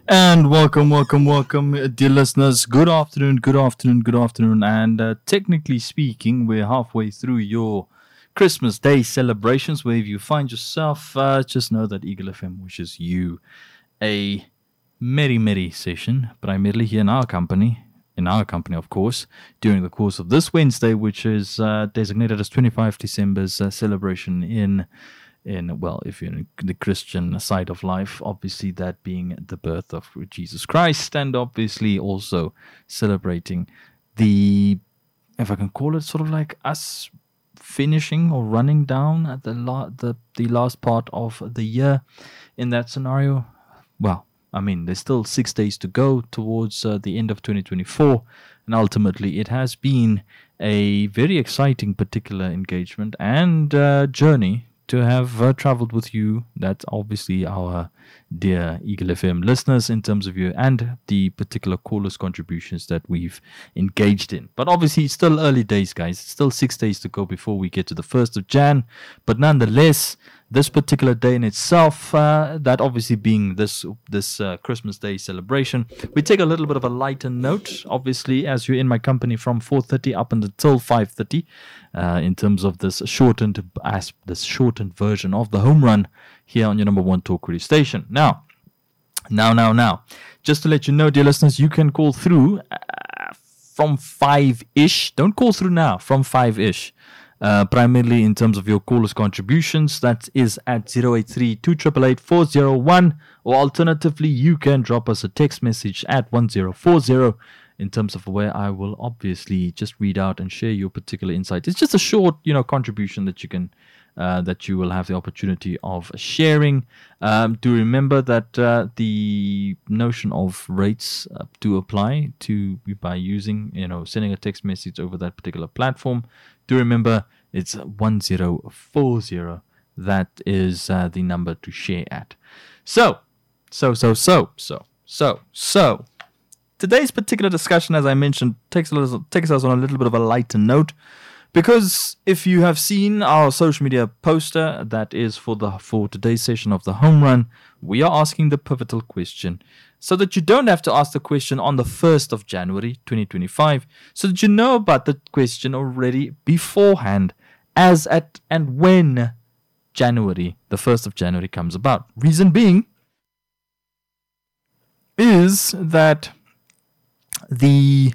And welcome, dear listeners. Good afternoon. And technically speaking, we're halfway through your Christmas Day celebrations. Wherever you find yourself, just know that Eagle FM wishes you a merry session, primarily here in our company. Of course, during the course of this Wednesday, which is designated as 25 December's celebration well, if you're in the Christian side of life, obviously that being the birth of Jesus Christ, and obviously also celebrating the, if I can call it, sort of like us finishing or running down at the last part of the year in that scenario. Well, I mean, there's still 6 days to go towards the end of 2024, and ultimately it has been a very exciting particular engagement and journey to have traveled with you. That's obviously our dear Eagle FM listeners in terms of you and the particular callers' contributions that we've engaged in. But obviously, it's still early days, guys. It's still 6 days to go before we get to the 1st of Jan. But nonetheless, this particular day in itself, that obviously being this Christmas Day celebration, we take a little bit of a lighter note, obviously, as you're in my company from 4:30 up until 5:30, in terms of this shortened version of the home run here on your number one talk radio station. Now, just to let you know, dear listeners, you can call through from 5-ish. Don't call through now, from 5-ish. Primarily in terms of your callers' contributions, that is at 083-288-401, or alternatively, you can drop us a text message at 1040 in terms of where I will obviously just read out and share your particular insight. It's just a short, contribution that you can, that you will have the opportunity of sharing. Do remember that the notion of rates do apply to by using, sending a text message over that particular platform. Do remember it's 1040. That is the number to share at. So. Today's particular discussion, as I mentioned, takes us on a little bit of a lighter note, because if you have seen our social media poster that is for today's session of the home run, we are asking the pivotal question, so that you don't have to ask the question on the 1st of January 2025, so that you know about the question already beforehand, as at and when January, the 1st of January comes about. Reason being is that the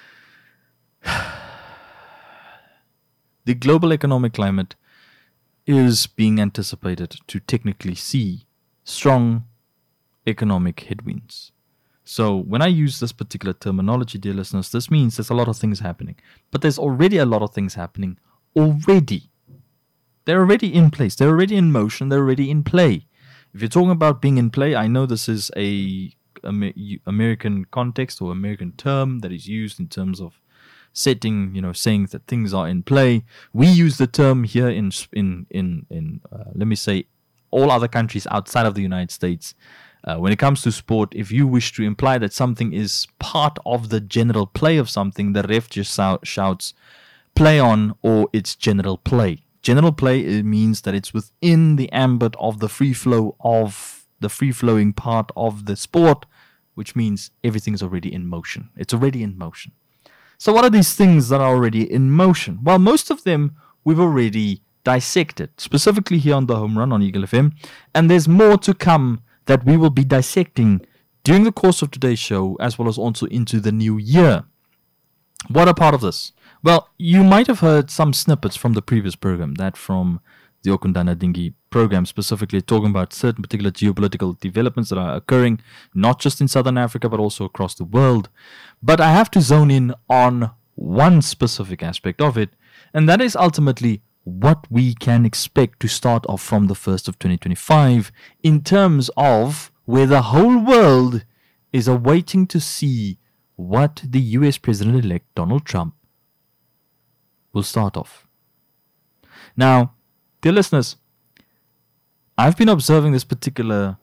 global economic climate is being anticipated to technically see strong economic headwinds. So when I use this particular terminology, dear listeners, this means there's a lot of things happening. But there's already a lot of things happening already. They're already in place. They're already in motion. They're already in play. If you're talking about being in play, I know this is a American context or American term that is used in terms of setting, saying that things are in play. We use the term here in let me say, all other countries outside of the United States. When it comes to sport, if you wish to imply that something is part of the general play of something, the ref just shouts play on, or it's general play. General play, it means that it's within the ambit of the free-flowing part of the sport, which means everything's already in motion. It's already in motion. So what are these things that are already in motion? Well, most of them we've already dissected, specifically here on the home run on Eagle FM, and there's more to come that we will be dissecting during the course of today's show, as well as also into the new year. What are part of this? Well, you might have heard some snippets from the previous program, that from the Okundana Dingi program, specifically talking about certain particular geopolitical developments that are occurring, not just in Southern Africa, but also across the world. But I have to zone in on one specific aspect of it, and that is ultimately what we can expect to start off from the 1st of 2025 in terms of where the whole world is awaiting to see what the US President-elect Donald Trump will start off. Now, dear listeners, I've been observing this particular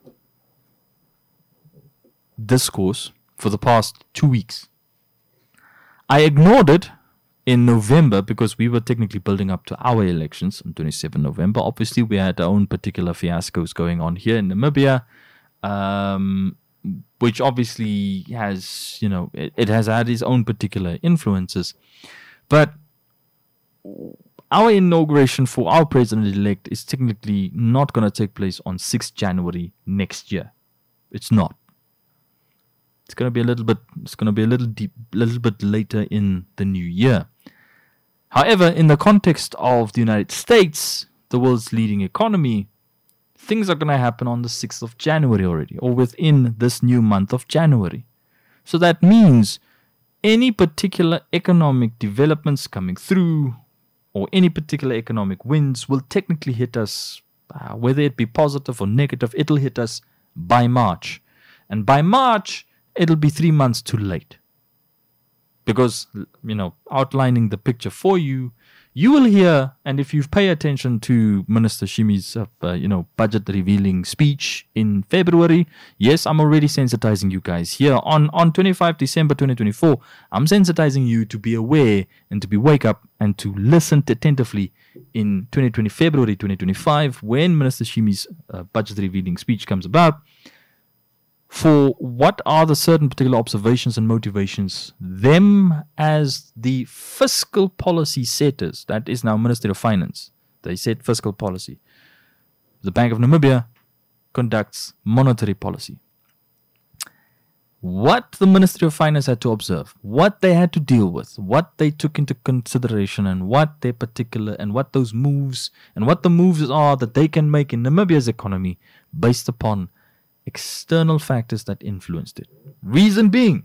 discourse for the past 2 weeks. I ignored it in November because we were technically building up to our elections on 27 November. Obviously, we had our own particular fiascos going on here in Namibia. which obviously has, it has had its own particular influences. But our inauguration for our president-elect is technically not going to take place on 6th January next year. It's not. It's going to be a little bit later in the new year. However, in the context of the United States, the world's leading economy, things are going to happen on the 6th of January already, or within this new month of January. So that means any particular economic developments coming through, or any particular economic wins, will technically hit us, whether it be positive or negative, it'll hit us by March. And by March, it'll be 3 months too late. Because, outlining the picture for you, you will hear, and if you pay attention to Minister Shimi's, budget revealing speech in February, yes, I'm already sensitizing you guys here. On 25 December 2024, I'm sensitizing you to be aware and to be wake up and to listen attentively in February 2025, when Minister Shimi's budget revealing speech comes about, for what are the certain particular observations and motivations them as the fiscal policy setters, that is now Ministry of Finance, they set fiscal policy. The Bank of Namibia conducts monetary policy. What the Ministry of Finance had to observe, what they had to deal with, what they took into consideration, and what their particular, and what those moves, and what the moves are that they can make in Namibia's economy based upon external factors that influenced it. Reason being,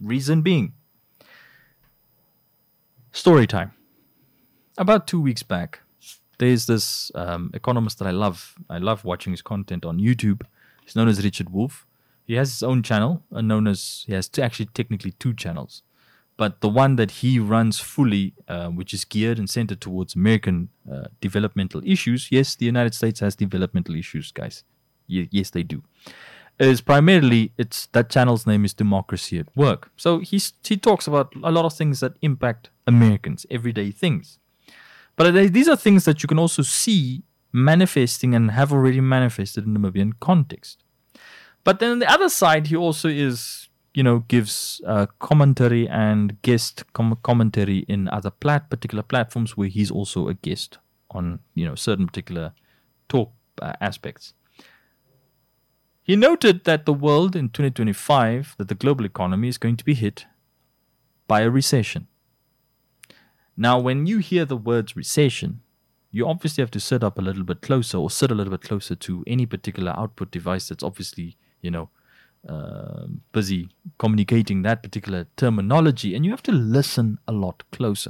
story time. About 2 weeks back, there's this economist that I love. I love watching his content on YouTube. He's known as Richard Wolff. He has his own channel, he has actually technically 2 channels. But the one that he runs fully, which is geared and centered towards American developmental issues. Yes, the United States has developmental issues, guys. Yes, they do. Is primarily, that channel's name is Democracy at Work. So he talks about a lot of things that impact Americans, everyday things. But these are things that you can also see manifesting and have already manifested in the Namibian context. But then on the other side, he also gives commentary and guest commentary in other particular platforms where he's also a guest on certain particular talk aspects. He noted that the world in 2025, that the global economy is going to be hit by a recession. Now, when you hear the words recession, you obviously have to sit up a little bit closer, or sit a little bit closer to any particular output device that's obviously, busy communicating that particular terminology, and you have to listen a lot closer.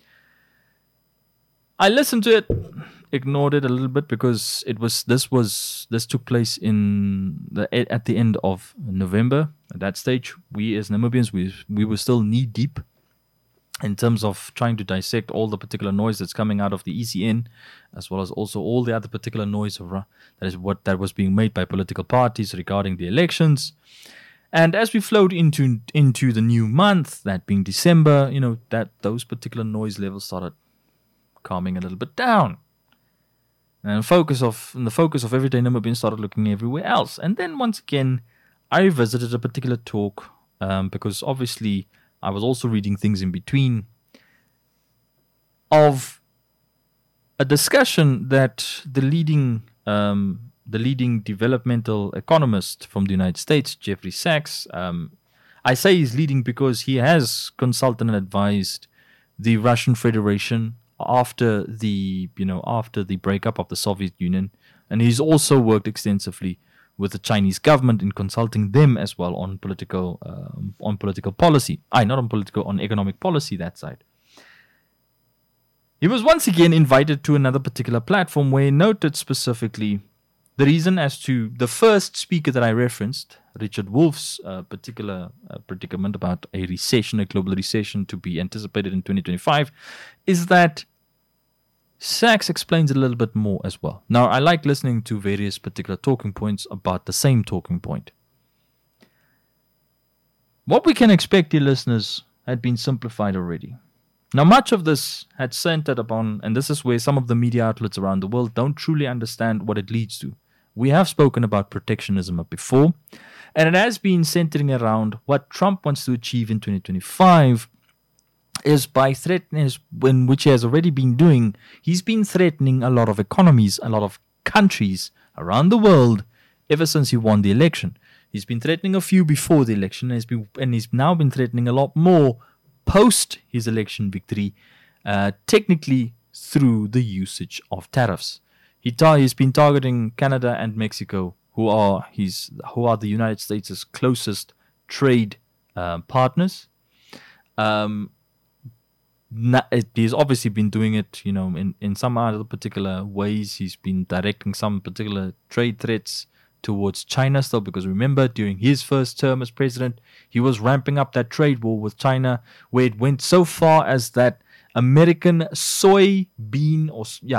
I listened to it, ignored it a little bit, because this took place at the end of November. At that stage, we as Namibians, we were still knee deep in terms of trying to dissect all the particular noise that's coming out of the ECN, as well as also all the other particular noise that was being made by political parties regarding the elections. And as we flowed into the new month, that being December, that those particular noise levels started calming a little bit down. And the focus of everyday Namibians started looking everywhere else. And then once again, I visited a particular talk because obviously I was also reading things in between, of a discussion that the leading developmental economist from the United States, Jeffrey Sachs, I say he's leading because he has consulted and advised the Russian Federation after the breakup of the Soviet Union, and he's also worked extensively with the Chinese government in consulting them as well on political policy. On economic policy, that side. He was once again invited to another particular platform where he noted specifically the reason as to the first speaker that I referenced, Richard Wolff's particular predicament about a global recession to be anticipated in 2025, is that Sachs explains it a little bit more as well. Now, I like listening to various particular talking points about the same talking point. What we can expect, dear listeners, had been simplified already. Now, much of this had centered upon, and this is where some of the media outlets around the world don't truly understand what it leads to, We have spoken about protectionism before, and it has been centering around what Trump wants to achieve in 2025 is by threatening, which he has already been doing. He's been threatening a lot of economies, a lot of countries around the world ever since he won the election. He's been threatening a few before the election, and he's now been threatening a lot more post his election victory, technically through the usage of tariffs. He's been targeting Canada and Mexico, who are the United States' closest trade partners. He's obviously been doing it, in some other particular ways. He's been directing some particular trade threats towards China still, because remember, during his first term as president, he was ramping up that trade war with China, where it went so far as that American soybean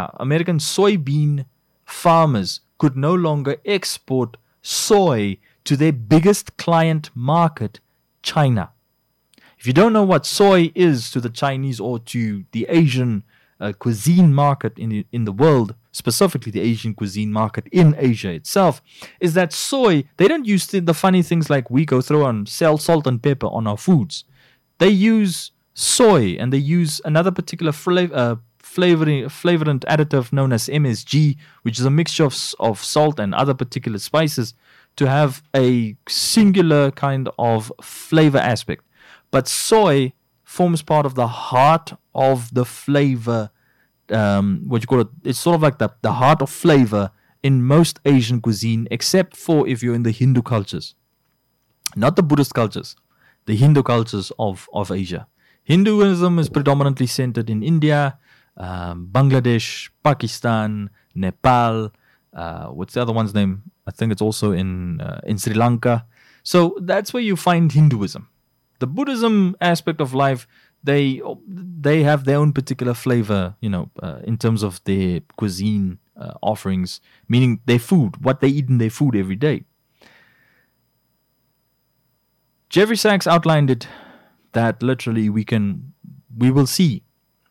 farmers could no longer export soy to their biggest client market, China. If you don't know what soy is to the Chinese or to the Asian cuisine market in the world, specifically the Asian cuisine market in Asia itself, is that soy, they don't use the funny things like we go through and sell salt and pepper on our foods. They use soy, and they use another particular flavorant additive known as MSG, which is a mixture of salt and other particular spices to have a singular kind of flavor aspect. But soy forms part of the heart of the flavor, it's sort of like the heart of flavor in most Asian cuisine, except for if you're in the Hindu cultures. Not the Buddhist cultures, the Hindu cultures of Asia. Hinduism is predominantly centered in India, Bangladesh, Pakistan, Nepal. What's the other one's name? I think it's also in Sri Lanka. So that's where you find Hinduism. The Buddhism aspect of life, they have their own particular flavor, in terms of their cuisine offerings, meaning their food, what they eat in their food every day. Jeffrey Sachs outlined it that literally we will see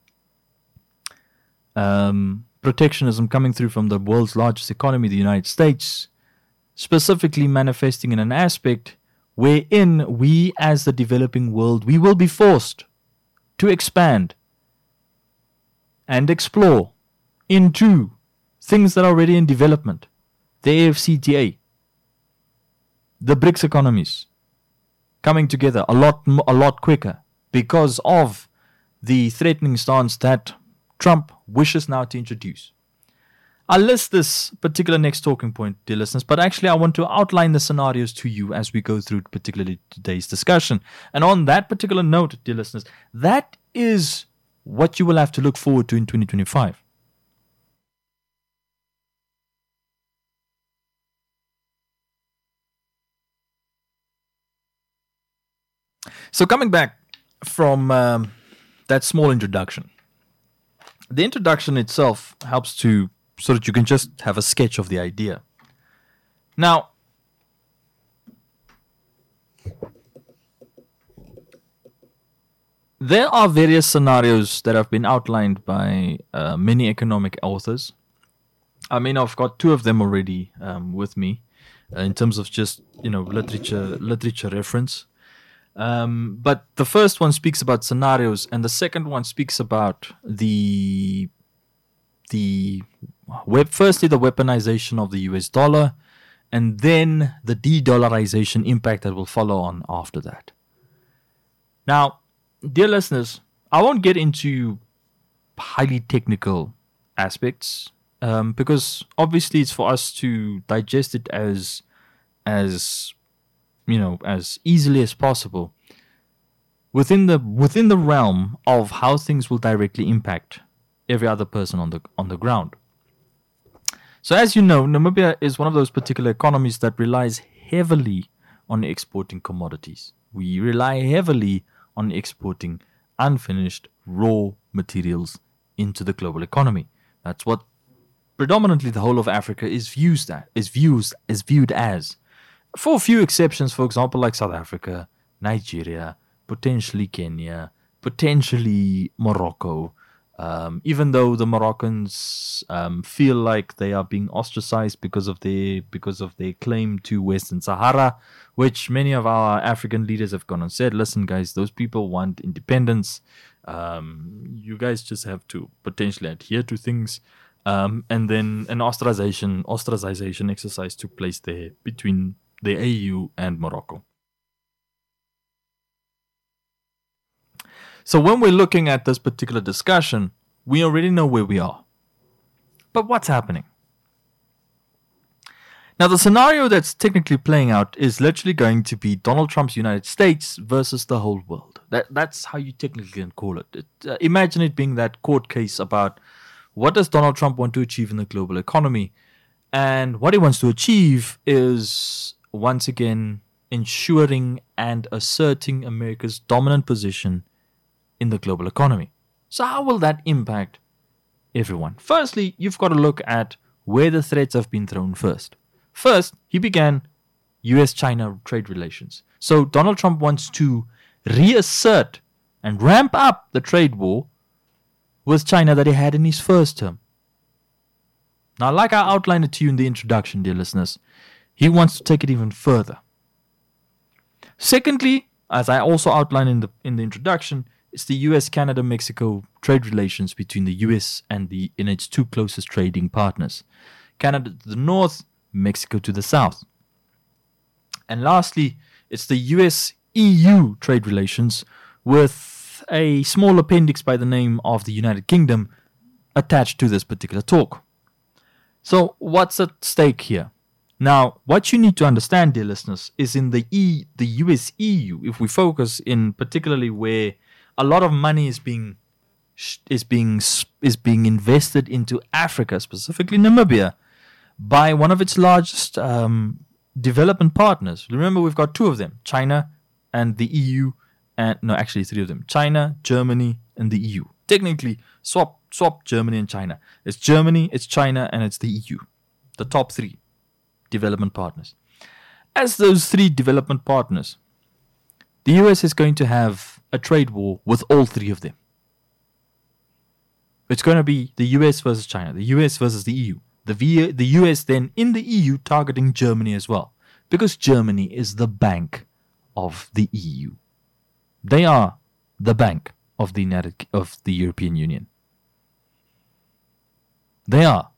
protectionism coming through from the world's largest economy, the United States, specifically manifesting in an aspect wherein we as the developing world, we will be forced to expand and explore into things that are already in development. The AFCTA, the BRICS economies, coming together a lot quicker because of the threatening stance that Trump wishes now to introduce. I'll list this particular next talking point, dear listeners, but actually I want to outline the scenarios to you as we go through particularly today's discussion. And on that particular note, dear listeners, that is what you will have to look forward to in 2025. So coming back from that small introduction, the introduction itself helps to so that you can just have a sketch of the idea. Now, there are various scenarios that have been outlined by many economic authors. I mean, I've got two of them already with me in terms of just literature reference. But the first one speaks about scenarios, and the second one speaks about firstly the weaponization of the US dollar, and then the de-dollarization impact that will follow on after that. Now, dear listeners, I won't get into highly technical aspects because obviously it's for us to digest it as easily as possible within the realm of how things will directly impact every other person on the ground. So as you know, Namibia is one of those particular economies that relies heavily on exporting commodities. We rely heavily on exporting unfinished raw materials into the global economy. That's what predominantly the whole of Africa is viewed as. For a few exceptions, for example, like South Africa, Nigeria, potentially Kenya, potentially Morocco, Even though the Moroccans feel like they are being ostracized because of their claim to Western Sahara, which many of our African leaders have gone and said, listen, guys, those people want independence. You guys just have to potentially adhere to things. And then an ostracization exercise took place there between the AU and Morocco. So when we're looking at this particular discussion, we already know where we are. But what's happening? Now, the scenario that's technically playing out is literally going to be Donald Trump's United States versus the whole world. That's how you technically can call it. Imagine it being that court case about what does Donald Trump want to achieve in the global economy. And what he wants to achieve is, once again, ensuring and asserting America's dominant position in the global economy. So how will that impact everyone? Firstly, you've got to look at where the threats have been thrown first. First, he began US-China trade relations. So Donald Trump wants to reassert and ramp up the trade war with China that he had in his first term. Now, like I outlined it to you in the introduction, dear listeners, he wants to take it even further. Secondly, as I also outlined in the introduction, it's the US-Canada-Mexico trade relations between the US and its two closest trading partners. Canada to the north, Mexico to the south. And lastly, it's the US-EU trade relations with a small appendix by the name of the United Kingdom attached to this particular talk. So what's at stake here? Now, what you need to understand, dear listeners, is in the US-EU, if we focus in particularly where a lot of money is being invested into Africa, specifically Namibia, by one of its largest development partners. Remember, we've got two of them, China and the EU, actually three of them, China, Germany, and the EU. Technically, swap Germany and China. It's Germany, it's China, and it's the EU, the top three development partners. As those three development partners, the US is going to have a trade war with all three of them. It's going to be the US versus China, the US versus the EU. The US then in the EU targeting Germany as well, because Germany is the bank of the EU. They are the bank of the European Union. They are.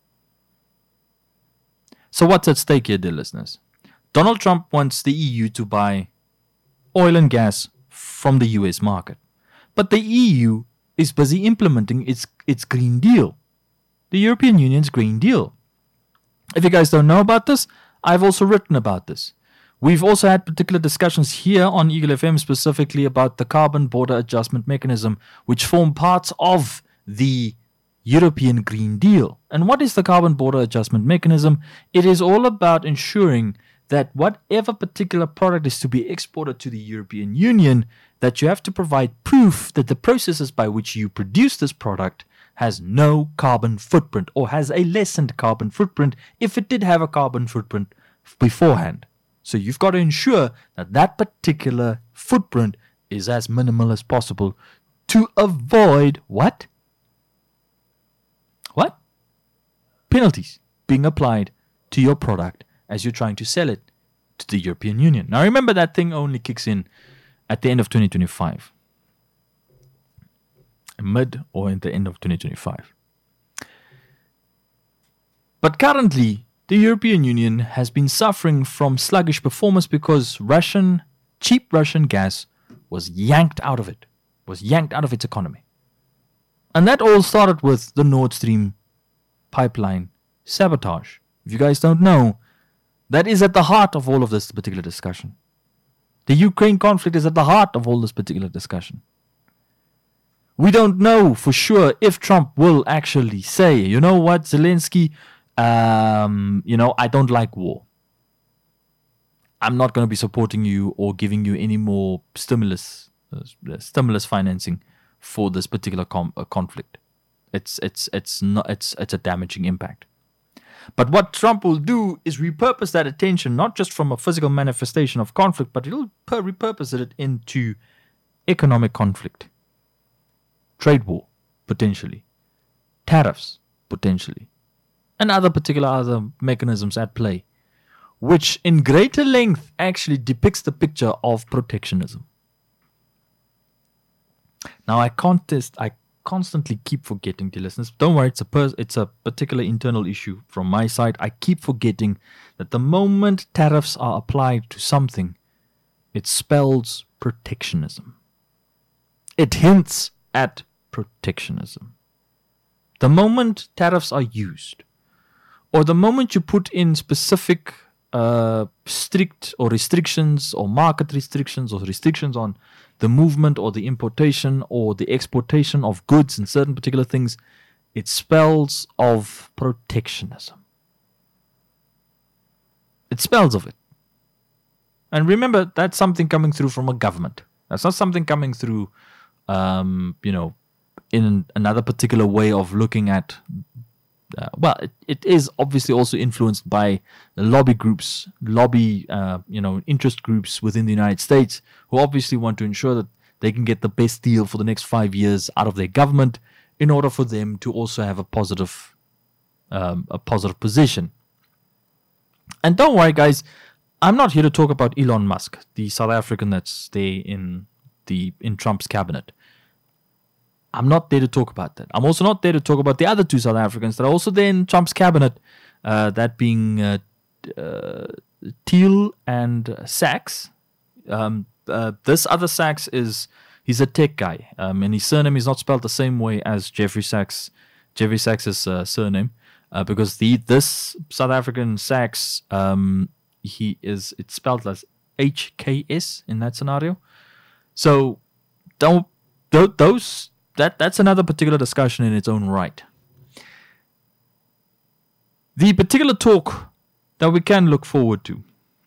So what's at stake here, dear listeners? Donald Trump wants the EU to buy oil and gas from the US market. But the EU is busy implementing its Green Deal. The European Union's Green Deal. If you guys don't know about this, I've also written about this. We've also had particular discussions here on Eagle FM specifically about the Carbon Border Adjustment Mechanism, which form parts of the European Green Deal. And what is the Carbon Border Adjustment Mechanism? It is all about ensuring that whatever particular product is to be exported to the European Union, that you have to provide proof that the processes by which you produce this product has no carbon footprint or has a lessened carbon footprint if it did have a carbon footprint beforehand. So you've got to ensure that that particular footprint is as minimal as possible to avoid what? What? Penalties being applied to your product as you're trying to sell it to the European Union. Now remember, that thing only kicks in at the end of 2025. Mid or at the end of 2025. But currently, the European Union has been suffering from sluggish performance because cheap Russian gas was yanked out of its economy. And that all started with the Nord Stream pipeline sabotage. If you guys don't know, that is at the heart of all of this particular discussion. The Ukraine conflict is at the heart of all this particular discussion. We don't know for sure if Trump will actually say, you know what, Zelensky, I don't like war. I'm not going to be supporting you or giving you any more stimulus financing for this particular conflict. It's a damaging impact. But what Trump will do is repurpose that attention, not just from a physical manifestation of conflict, but he'll repurpose it into economic conflict, trade war, potentially. Tariffs, potentially. And other mechanisms at play, which in greater length actually depicts the picture of protectionism. Now, I constantly keep forgetting, dear listeners. Don't worry, it's a particular internal issue from my side. I keep forgetting that the moment tariffs are applied to something, it spells protectionism. It hints at protectionism. The moment tariffs are used, or the moment you put in specific strict or restrictions or market restrictions or restrictions on the movement or the importation or the exportation of goods and certain particular things, it spells of protectionism. It spells of it. And remember, that's something coming through from a government. That's not something coming through, in another particular way of looking at. It is obviously also influenced by the interest groups within the United States, who obviously want to ensure that they can get the best deal for the next 5 years out of their government in order for them to also have a positive position. And don't worry, guys, I'm not here to talk about Elon Musk, the South African that's there in Trump's cabinet. I'm not there to talk about that. I'm also not there to talk about the other two South Africans that are also there in Trump's cabinet, that being Thiel and Sachs. This other Sachs he's a tech guy, and his surname is not spelled the same way as Jeffrey Sachs' surname, because this South African Sachs, it's spelled as HKS in that scenario. So that's another particular discussion in its own right. The particular talk that we can look forward to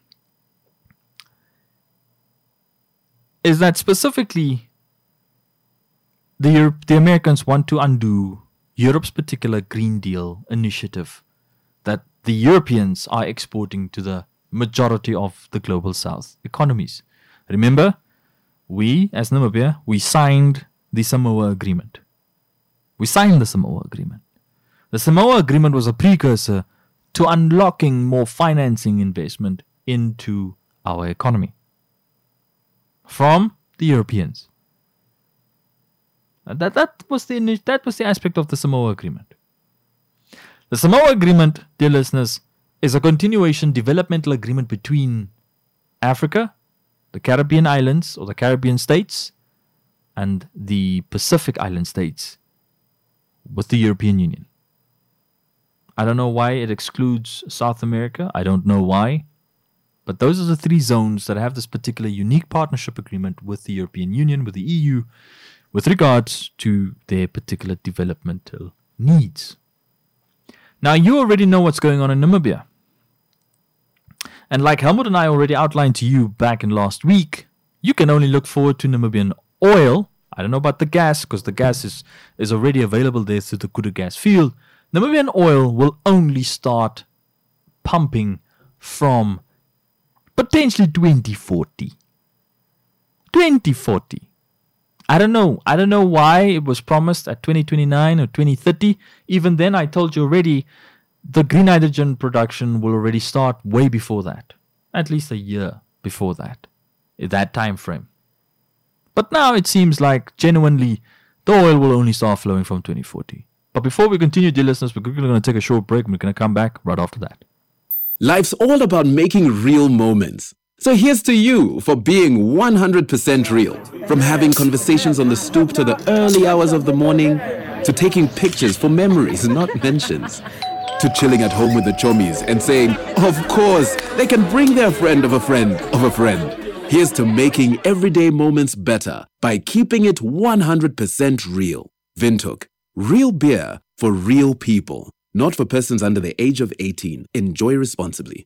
is that specifically the Americans want to undo Europe's particular Green Deal initiative that the Europeans are exporting to the majority of the global South economies. Remember, we, as Namibia, we signed the Samoa Agreement. We signed the Samoa Agreement. The Samoa Agreement was a precursor to unlocking more financing investment into our economy from the Europeans. That was the aspect of the Samoa Agreement. The Samoa Agreement, dear listeners, is a continuation developmental agreement between Africa, the Caribbean islands or the Caribbean states, and the Pacific Island states with the European Union. I don't know why it excludes South America. I don't know why. But those are the three zones that have this particular unique partnership agreement with the European Union, with the EU, with regards to their particular developmental needs. Now, you already know what's going on in Namibia. And like Helmut and I already outlined to you back in last week, you can only look forward to Namibian oil. I don't know about the gas, because the gas is already available there through the Kudu gas field. Namibian oil will only start pumping from potentially 2040. 2040. I don't know why it was promised at 2029 or 2030. Even then, I told you already, the green hydrogen production will already start way before that. At least a year before that time frame. But now it seems like genuinely the oil will only start flowing from 2040. But before we continue, dear listeners, we're going to take a short break and we're going to come back right after that. Life's all about making real moments. So here's to you for being 100% real. From having conversations on the stoop to the early hours of the morning, to taking pictures for memories, not mentions, to chilling at home with the chommies and saying, of course, they can bring their friend of a friend of a friend. Here's to making everyday moments better by keeping it 100% real. Windhoek, real beer for real people. Not for persons under the age of 18. Enjoy responsibly.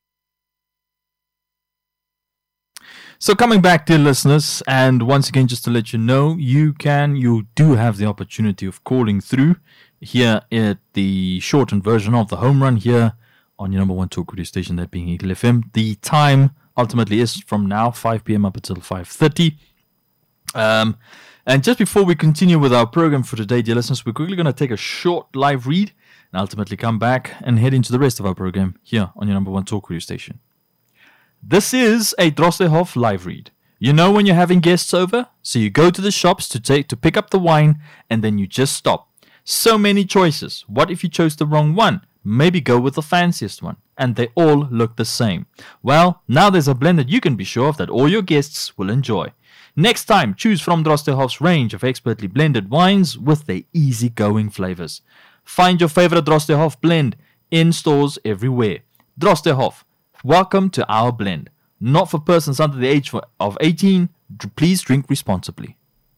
So coming back, dear listeners, and once again, just to let you know, you do have the opportunity of calling through here at the shortened version of the home run here on your number one talk radio station, that being Eagle FM. The time ultimately is from now 5 p.m. up until 5:30. And just before we continue with our program for today, dear listeners, we're quickly going to take a short live read and ultimately come back and head into the rest of our program here on your number one talk radio station. This is a Drostehoff live read. You know when you're having guests over, so you go to the shops to pick up the wine, and then you just stop. So many choices. What if you chose the wrong one? Maybe go with the fanciest one, and they all look the same. Well, now there's a blend that you can be sure of that all your guests will enjoy. Next time, choose from Drostehoff's range of expertly blended wines with their easy-going flavors. Find your favorite Drostehoff blend in stores everywhere. Drostehoff, welcome to our blend. Not for persons under the age of 18. Please drink responsibly.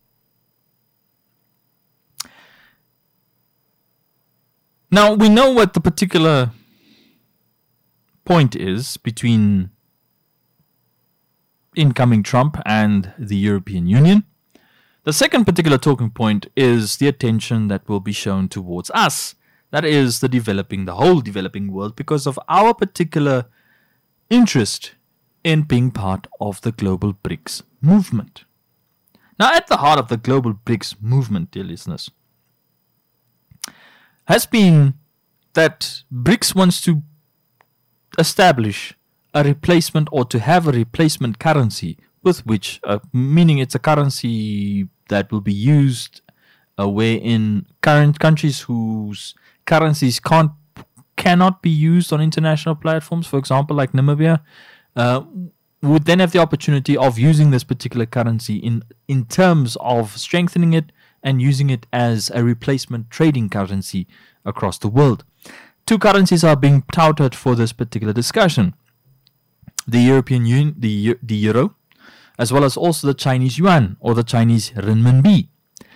Now, we know what the particular point is between incoming Trump and the European Union. The second particular talking point is the attention that will be shown towards us. That is the whole developing world, because of our particular interest in being part of the global BRICS movement. Now, at the heart of the global BRICS movement, dear listeners, has been that BRICS wants to establish a replacement, or to have a replacement currency with which, meaning it's a currency that will be used wherein current countries whose currencies cannot be used on international platforms, for example, like Namibia, would then have the opportunity of using this particular currency in terms of strengthening it and using it as a replacement trading currency across the world. Two currencies are being touted for this particular discussion: the European Union, the euro, as well as also the Chinese yuan or the Chinese renminbi.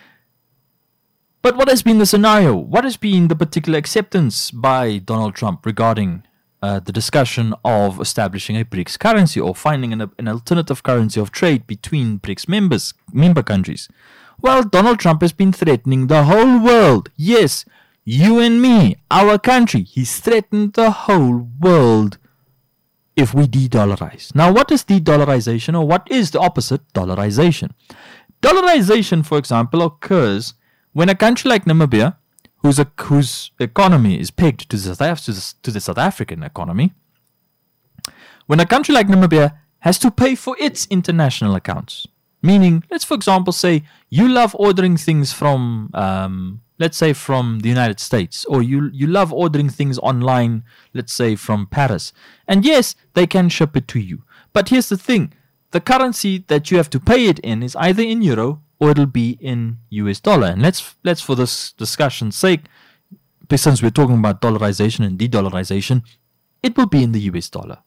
But what has been the scenario? What has been the particular acceptance by Donald Trump regarding the discussion of establishing a BRICS currency, or finding an alternative currency of trade between BRICS member countries? Well, Donald Trump has been threatening the whole world. Yes, you and me, our country. He's threatened the whole world if we de-dollarize. Now, what is de-dollarization, or what is the opposite? Dollarization. Dollarization, for example, occurs when a country like Namibia, whose economy is pegged to the South African economy, when a country like Namibia has to pay for its international accounts. Meaning, let's for example say you love ordering things from, let's say from the United States, or you love ordering things online, let's say from Paris. And yes, they can ship it to you. But here's the thing, the currency that you have to pay it in is either in euro or it'll be in US dollar. And let's for this discussion's sake, since we're talking about dollarization and de-dollarization, it will be in the US dollar.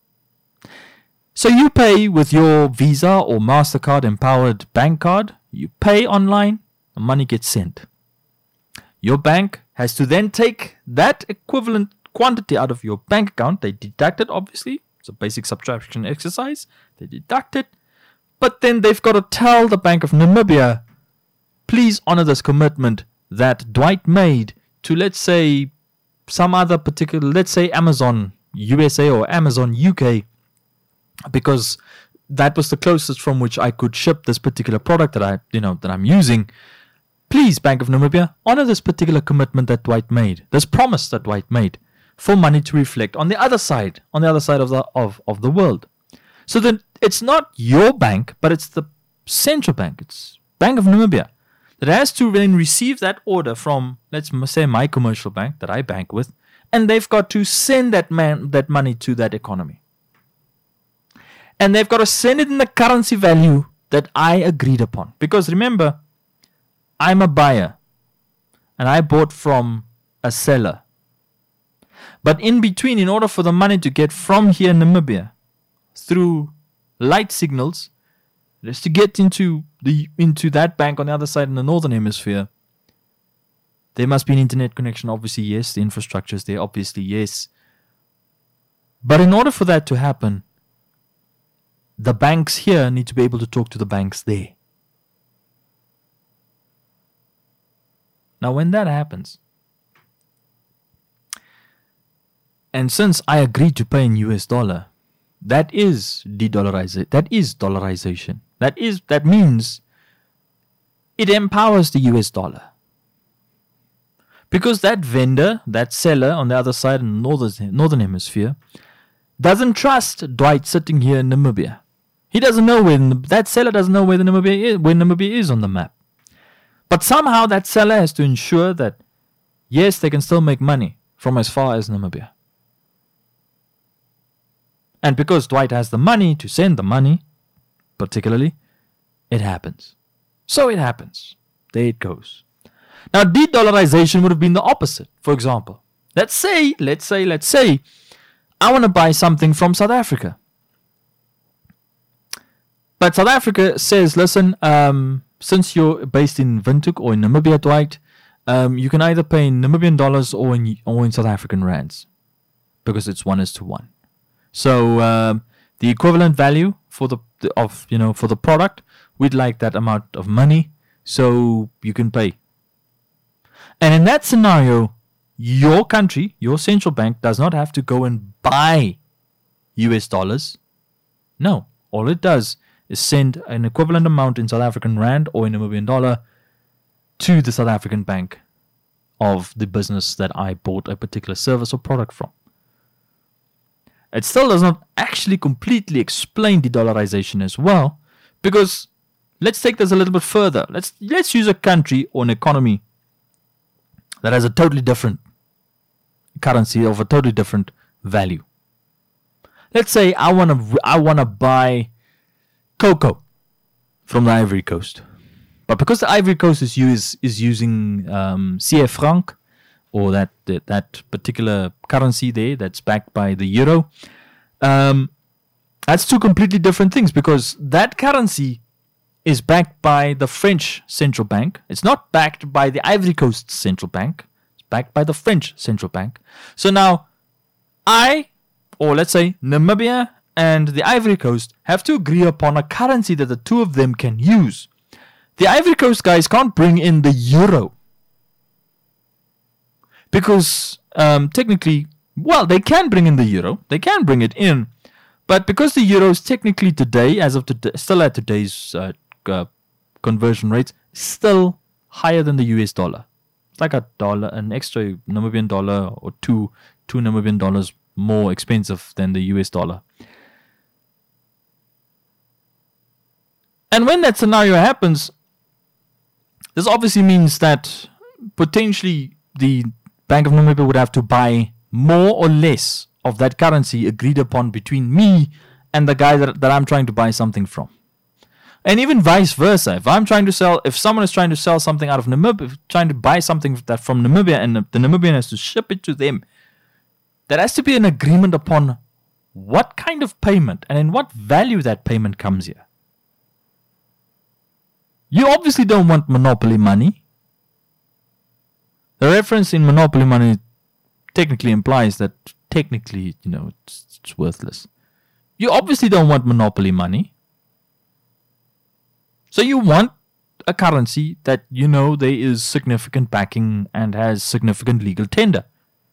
So you pay with your Visa or MasterCard empowered bank card, you pay online, the money gets sent. Your bank has to then take that equivalent quantity out of your bank account. They deduct it, obviously. It's a basic subtraction exercise. They deduct it. But then they've got to tell the Bank of Namibia, please honor this commitment that Dwight made to, let's say, some other particular, let's say Amazon USA or Amazon UK, because that was the closest from which I could ship this particular product that I'm using. Please, Bank of Namibia, honor this particular commitment that Dwight made, this promise that Dwight made, for money to reflect on the other side of the world. So then it's not your bank, but it's the central bank. It's Bank of Namibia that has to then receive that order from, let's say, my commercial bank that I bank with, and they've got to send that money to that economy. And they've got to send it in the currency value that I agreed upon. Because remember, I'm a buyer and I bought from a seller. But in between, in order for the money to get from here in Namibia through light signals, just to get into that bank on the other side in the northern hemisphere, there must be an internet connection. Obviously, yes. The infrastructure is there. Obviously, yes. But in order for that to happen, the banks here need to be able to talk to the banks there. Now, when that happens, and since I agreed to pay in US dollar, that is de-dollarization. That is dollarization. That means it empowers the US dollar. Because that vendor, that seller on the other side in the northern hemisphere, doesn't trust Dwight sitting here in Namibia. He doesn't know that seller doesn't know where Namibia is on the map. But somehow that seller has to ensure that, yes, they can still make money from as far as Namibia. And because Dwight has the money to send the money, particularly, it happens. So it happens. There it goes. Now, de-dollarization would have been the opposite. For example, let's say, I want to buy something from South Africa. But South Africa says, listen, since you're based in Windhoek or in Namibia, Dwight, you can either pay in Namibian dollars or in South African rands, because it's 1:1. So the equivalent value for the product, we'd like that amount of money, so you can pay. And in that scenario, your country, your central bank, does not have to go and buy US dollars. No, all it does is send an equivalent amount in South African rand or in Namibian dollar to the South African bank of the business that I bought a particular service or product from. It still does not actually completely explain de-dollarization as well, because let's take this a little bit further. Let's use a country or an economy that has a totally different currency of a totally different value. Let's say I wanna buy cocoa from the Ivory Coast, but because the Ivory Coast is using CF franc, or that particular currency there that's backed by the euro, that's two completely different things, because that currency is backed by the French central bank. It's not backed by the Ivory Coast central bank. It's backed by the French central bank. So now let's say Namibia and the Ivory Coast have to agree upon a currency that the two of them can use. The Ivory Coast guys can't bring in the euro, because technically, well, they can bring in the euro. They can bring it in. But because the euro is technically today, as of today, still at today's conversion rates, still higher than the US dollar. It's like an extra Namibian dollar or two Namibian dollars more expensive than the US dollar. And when that scenario happens, this obviously means that potentially the Bank of Namibia would have to buy more or less of that currency agreed upon between me and the guy that I'm trying to buy something from. And even vice versa. If someone is trying to sell something out of Namibia, trying to buy something from Namibia, and the Namibian has to ship it to them, there has to be an agreement upon what kind of payment and in what value that payment comes here. You obviously don't want monopoly money. The reference in monopoly money technically implies that it's worthless. You obviously don't want monopoly money. So you want a currency that there is significant backing and has significant legal tender.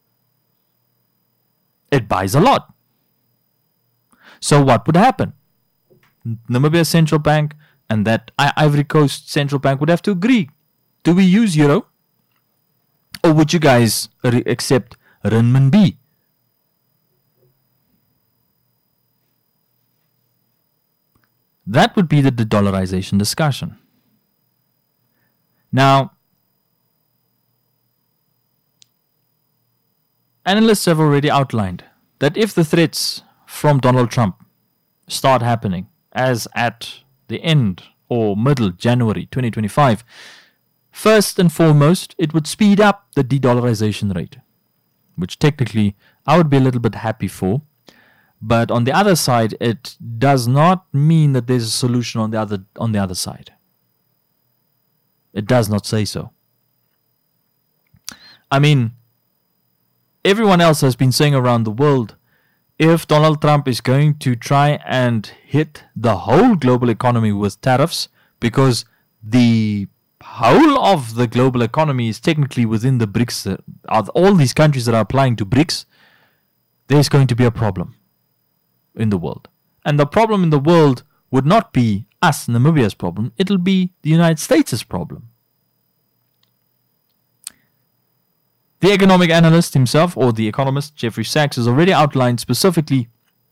It buys a lot. So what would happen? Namibia Central Bank and that Ivory Coast Central Bank would have to agree. Do we use euro? Or would you guys accept renminbi? That would be the de-dollarization discussion. Now, analysts have already outlined that if the threats from Donald Trump start happening as at the end or middle January 2025, first and foremost, it would speed up the de-dollarization rate, which technically I would be a little bit happy for. But on the other side, it does not mean that there's a solution on the other side. It does not say so. I mean, everyone else has been saying around the world, if Donald Trump is going to try and hit the whole global economy with tariffs, because the whole of the global economy is technically within the BRICS, all these countries that are applying to BRICS, there's going to be a problem in the world. And the problem in the world would not be us, Namibia's problem. It'll be the United States' problem. The economic analyst himself, or the economist Jeffrey Sachs, has already outlined specifically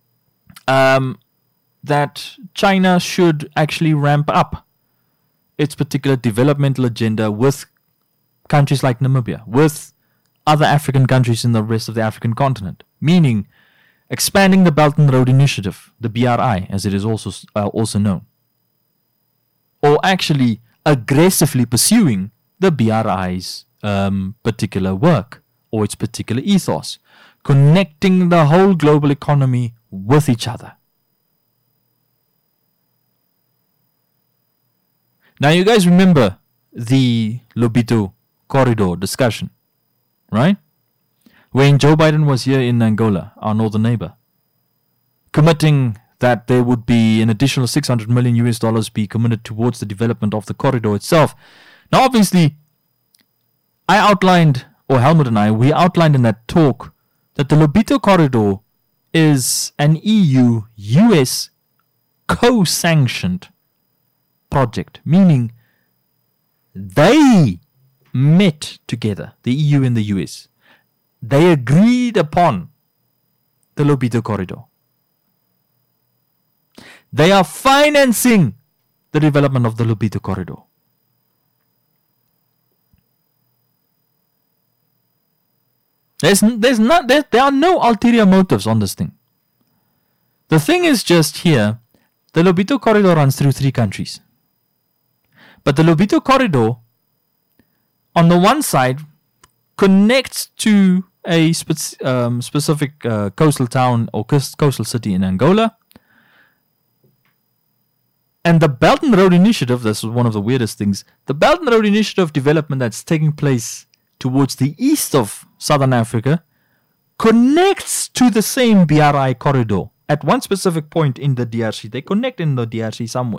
that China should actually ramp up its particular developmental agenda with countries like Namibia, with other African countries in the rest of the African continent, meaning expanding the Belt and Road Initiative, the BRI, as it is also known, or actually aggressively pursuing the BRI's particular work or its particular ethos, connecting the whole global economy with each other. Now, you guys remember the Lobito corridor discussion, right? When Joe Biden was here in Angola, our northern neighbor, committing that there would be an additional $600 million be committed towards the development of the corridor itself. Now, obviously, I outlined, or Helmut and I, we outlined in that talk that the Lobito corridor is an EU-US co-sanctioned project, meaning they met together, the EU and the US. They agreed upon the Lobito corridor. They are financing the development of the Lobito corridor. There are no ulterior motives on this thing. The thing is just here, the Lobito corridor runs through 3 countries. But the Lobito corridor, on the one side, connects to a specific coastal town or coastal city in Angola. And the Belt and Road Initiative, this is one of the weirdest things, the Belt and Road Initiative development that's taking place towards the east of Southern Africa connects to the same BRI corridor at one specific point in the DRC. They connect in the DRC somewhere.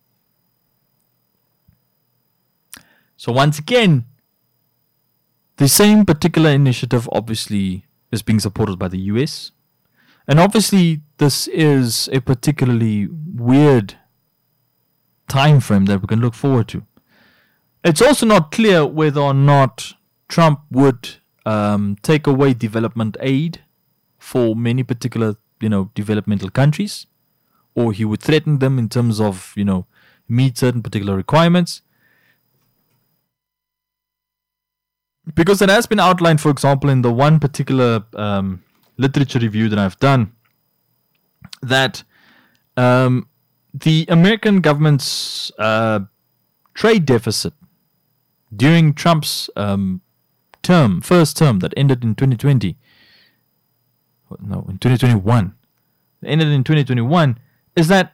So once again, the same particular initiative obviously is being supported by the US. And obviously this is a particularly weird time frame that we can look forward to. It's also not clear whether or not Trump would take away development aid for many particular, developmental countries, or he would threaten them in terms of, meet certain particular requirements. Because it has been outlined, for example, in the one particular literature review that I've done, that the American government's trade deficit during Trump's first term that ended in 2020, no, in 2021, ended in 2021, is that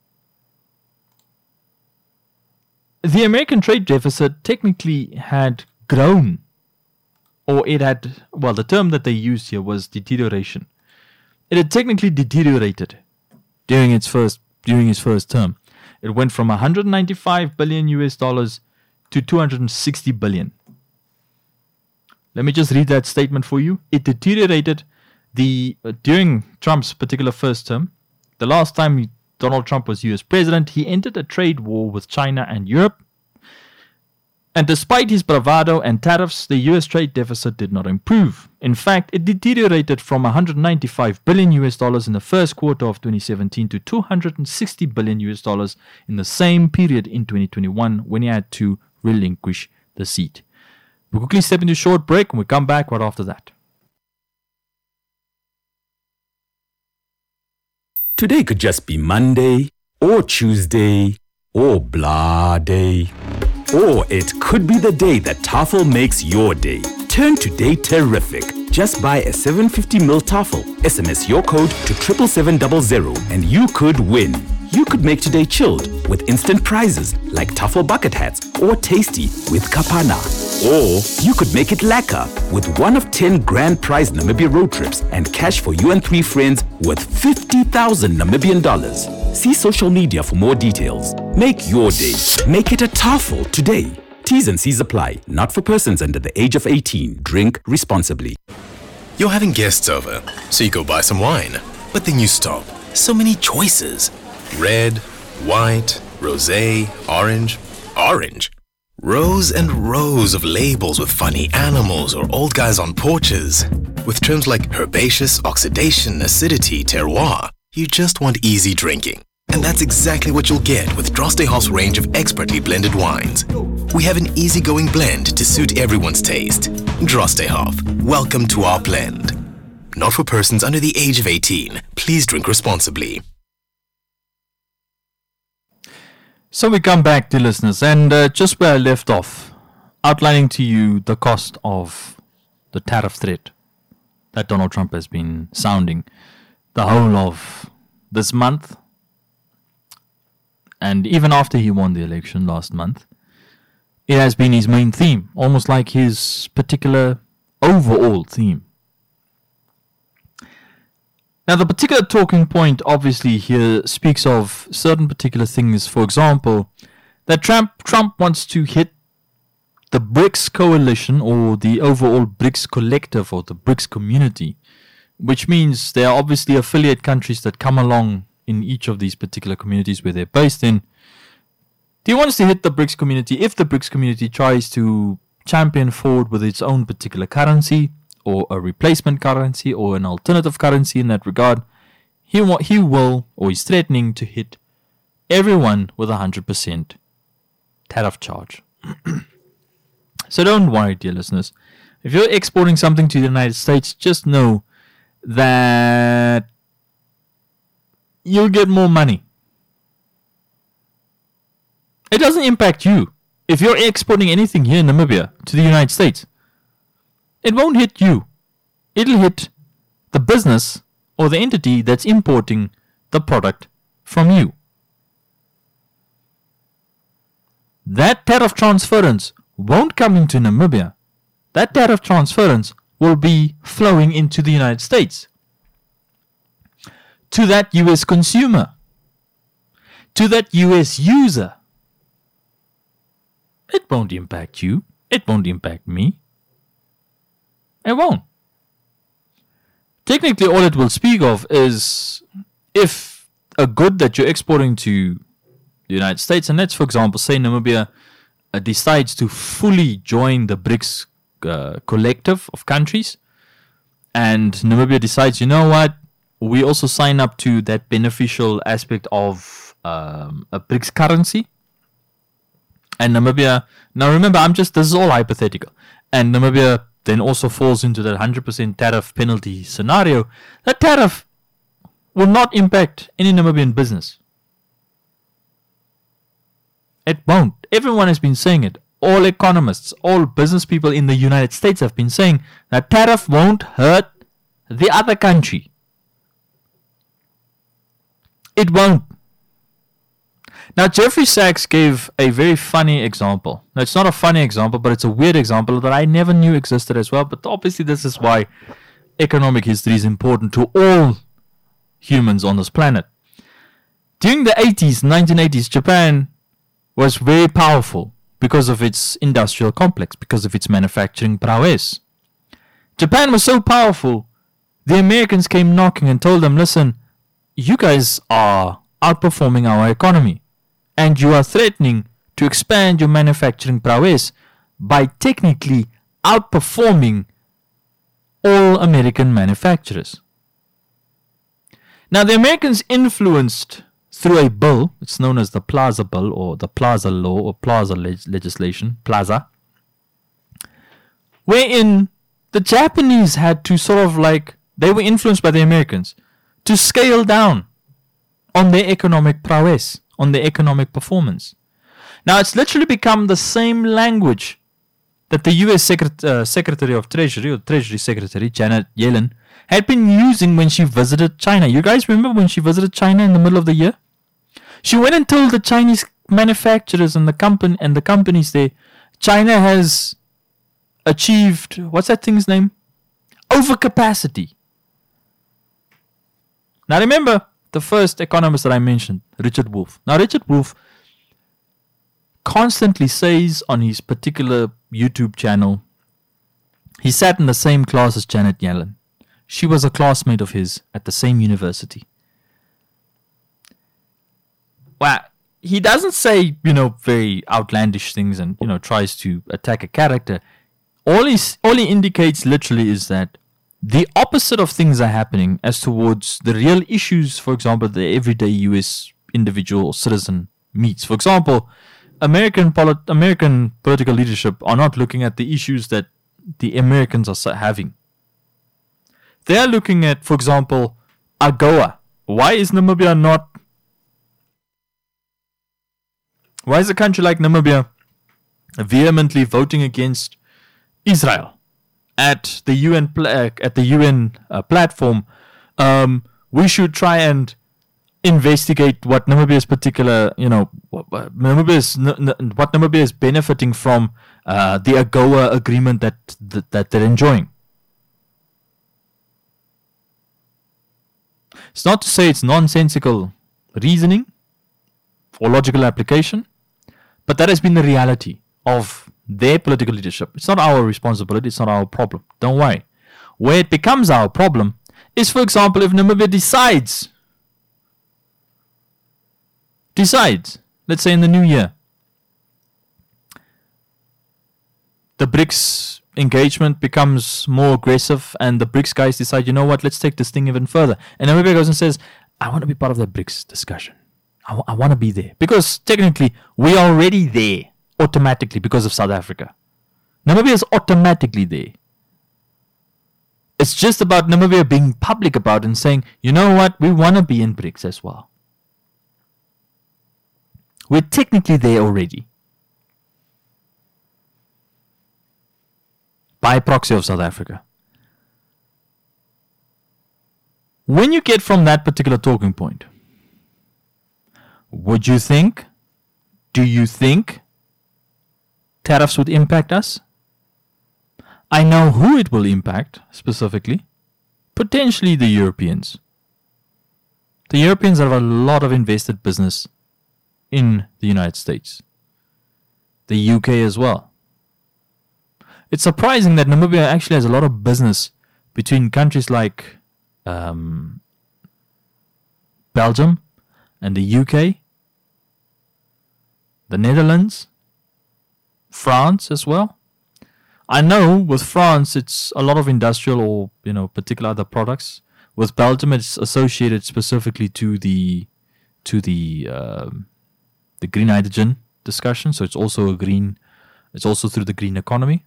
the American trade deficit technically had grown, or it had, well, the term that they used here was deterioration. It had technically deteriorated during his first term. It went from $195 billion to $260 billion. Let me just read that statement for you. It deteriorated during Trump's particular first term. The last time Donald Trump was US president, he entered a trade war with China and Europe. And despite his bravado and tariffs, the US trade deficit did not improve. In fact, it deteriorated from $195 billion in the first quarter of 2017 to $260 billion in the same period in 2021 when he had to relinquish the seat. We'll quickly step into a short break and we'll come back right after that. Today could just be Monday, or Tuesday, or blah day. Or it could be the day that Tafel makes your day. Turn today terrific. Just buy a 750ml Tafel. SMS your code to 77700 and you could win. You could make today chilled with instant prizes like Tafel bucket hats or tasty with kapana. Or you could make it lekker with one of 10 grand prize Namibia road trips and cash for you and 3 friends worth 50,000 Namibian dollars. See social media for more details. Make your day. Make it a Tafel today. T's and C's apply. Not for persons under the age of 18. Drink responsibly. You're having guests over, so you go buy some wine. But then you stop. So many choices. Red, white, Rosé, orange, orange. Rows and rows of labels with funny animals or old guys on porches. With terms like herbaceous, oxidation, acidity, terroir. You just want easy drinking. And that's exactly what you'll get with Drostehoff's range of expertly blended wines. We have an easygoing blend to suit everyone's taste. Drostehoff, welcome to our blend. Not for persons under the age of 18. Please drink responsibly. So we come back to listeners, and just where I left off, outlining to you the cost of the tariff threat that Donald Trump has been sounding the whole of this month, and even after he won the election last month. It has been his main theme, almost like his particular overall theme. Now, the particular talking point obviously here speaks of certain particular things. For example, that Trump wants to hit the BRICS coalition, or the overall BRICS collective, or the BRICS community, which means there are obviously affiliate countries that come along in each of these particular communities where they're based in. He wants to hit the BRICS community if the BRICS community tries to champion forward with its own particular currency, or a replacement currency, or an alternative currency in that regard. He will, or he's threatening to hit everyone with 100% tariff charge. So don't worry, dear listeners. If you're exporting something to the United States, just know that you'll get more money. It doesn't impact you. If you're exporting anything here in Namibia to the United States, it won't hit you. It'll hit the business or the entity that's importing the product from you. That tariff transference won't come into Namibia. That tariff transference will be flowing into the United States. To that US consumer. To that US user. It won't impact you. It won't impact me. It won't. Technically, all it will speak of is if a good that you're exporting to the United States, and let's, for example, say Namibia decides to fully join the BRICS collective of countries, and Namibia decides, you know what, we also sign up to that beneficial aspect of a BRICS currency, and Namibia, now remember, this is all hypothetical, and Namibia then also falls into that 100% tariff penalty scenario. That tariff will not impact any Namibian business. It won't. Everyone has been saying it. All economists, all business people in the United States have been saying that tariff won't hurt the other country. It won't. Now, Jeffrey Sachs gave a very funny example. Now, it's not a funny example, but it's a weird example that I never knew existed as well. But obviously, this is why economic history is important to all humans on this planet. During the 1980s, Japan was very powerful because of its industrial complex, because of its manufacturing prowess. Japan was so powerful, the Americans came knocking and told them, listen, you guys are outperforming our economy. And you are threatening to expand your manufacturing prowess by technically outperforming all American manufacturers. Now, the Americans influenced through a bill, it's known as the Plaza Bill, or the Plaza Law, or Plaza legislation, Plaza, wherein the Japanese had to sort of they were influenced by the Americans to scale down on their economic prowess, on their economic performance. Now, it's literally become the same language that the U.S. Secretary of Treasury, or Treasury Secretary, Janet Yellen, had been using when she visited China. You guys remember when she visited China in the middle of the year? She went and told the Chinese manufacturers and the companies there, China has achieved, what's that thing's name? Overcapacity. Now remember, the first economist that I mentioned, Richard Wolff. Now, Richard Wolff constantly says on his particular YouTube channel, he sat in the same class as Janet Yellen. She was a classmate of his at the same university. Well, he doesn't say, very outlandish things and, tries to attack a character. All he indicates literally is that the opposite of things are happening as towards the real issues, for example, the everyday US individual citizen meets. For example, American political leadership are not looking at the issues that the Americans are having. They are looking at, for example, AGOA. Why is a country like Namibia vehemently voting against Israel at the UN platform? We should try and investigate what Namibia's particular, what Namibia is benefiting from the AGOA agreement that they're enjoying. It's not to say it's nonsensical reasoning or logical application, but that has been the reality of their political leadership. It's not our responsibility. It's not our problem. Don't worry. Where it becomes our problem is, for example, if Namibia decides, let's say in the new year, the BRICS engagement becomes more aggressive and the BRICS guys decide, let's take this thing even further. And Namibia goes and says, I want to be part of the BRICS discussion. I want to be there. Because technically, we are already there automatically because of South Africa. Namibia is automatically there. It's just about Namibia being public about it and saying, you know what, we want to be in BRICS as well. We're technically there already. By proxy of South Africa. When you get from that particular talking point, do you think tariffs would impact us? I know who it will impact specifically. Potentially the Europeans. The Europeans have a lot of invested business in the United States. The UK as well. It's surprising that Namibia actually has a lot of business between countries like Belgium and the UK, the Netherlands, France as well. I know with France it's a lot of industrial or particular other products. With Belgium it's associated specifically to the green hydrogen discussion, so it's also through the green economy.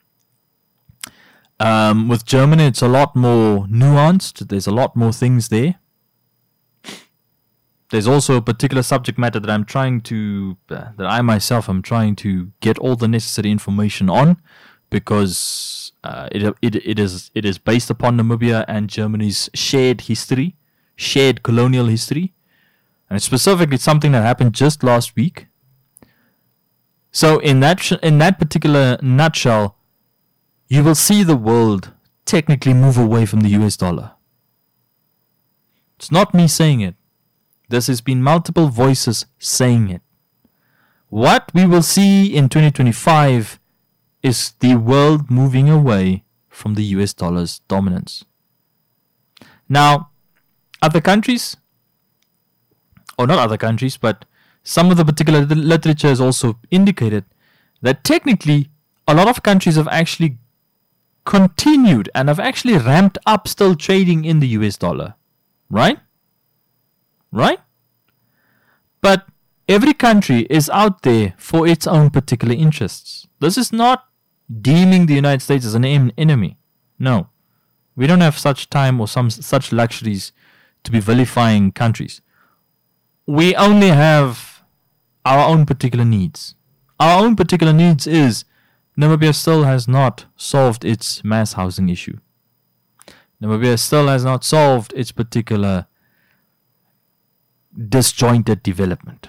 With Germany, it's a lot more nuanced. There's a lot more things there. There's also a particular subject matter that I myself am trying to get all the necessary information on, because it is based upon Namibia and Germany's shared colonial history, and it's specifically something that happened just last week. So in that particular nutshell, you will see the world technically move away from the US dollar. It's not me saying it. This has been multiple voices saying it. What we will see in 2025 is the world moving away from the US dollar's dominance. Now, other countries, or not other countries, but some of the particular literature has also indicated that technically a lot of countries have actually continued and have actually ramped up still trading in the US dollar. Right? But every country is out there for its own particular interests. This is not deeming the United States as an enemy. No. We don't have such time or such luxuries to be vilifying countries. We only have our own particular needs. Our own particular needs is Namibia still has not solved its mass housing issue. Namibia still has not solved its particular disjointed development.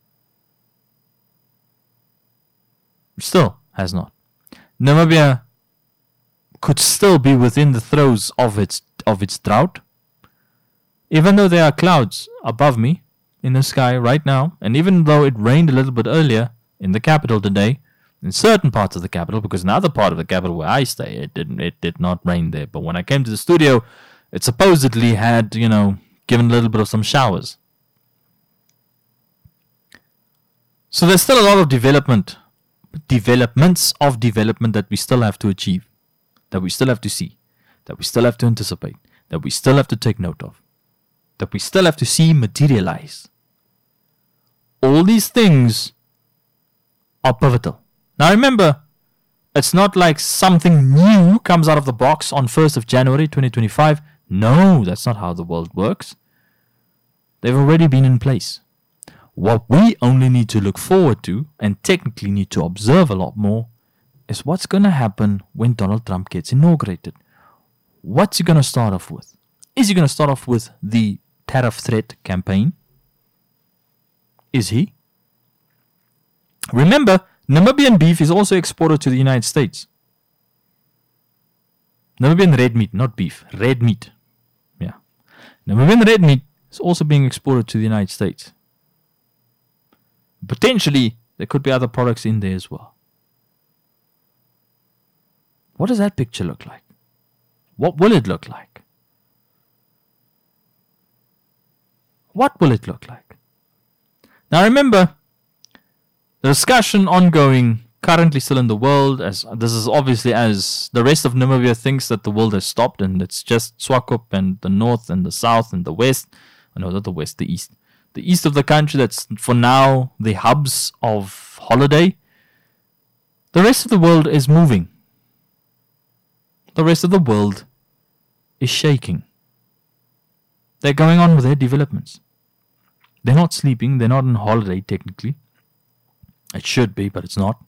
Still has not. Namibia could still be within the throes of its drought. Even though there are clouds above me in the sky right now, and even though it rained a little bit earlier in the capital today, in certain parts of the capital, because in another part of the capital where I stay, it did not rain there. But when I came to the studio, it supposedly had, given a little bit of some showers. So there's still a lot of developments of development that we still have to achieve, that we still have to see, that we still have to anticipate, that we still have to take note of, that we still have to see materialize. All these things are pivotal. Now remember, it's not like something new comes out of the box on 1st of January 2025. No, that's not how the world works. They've already been in place. What we only need to look forward to, and technically need to observe a lot more, is what's going to happen when Donald Trump gets inaugurated. What's he going to start off with? Is he going to start off with the tariff threat campaign? Is he? Remember, Namibian beef is also exported to the United States. Namibian red meat, not beef, red meat. Yeah. Namibian red meat is also being exported to the United States. Potentially, there could be other products in there as well. What does that picture look like? What will it look like? What will it look like? Now remember, the discussion ongoing, currently still in the world, as this is obviously as the rest of Namibia thinks that the world has stopped and it's just Swakop and the north and the south and the west. No, not the west, the east. The east of the country that's for now the hubs of holiday. The rest of the world is moving. The rest of the world is shaking. They're going on with their developments. They're not sleeping. They're not on holiday, technically. It should be, but it's not.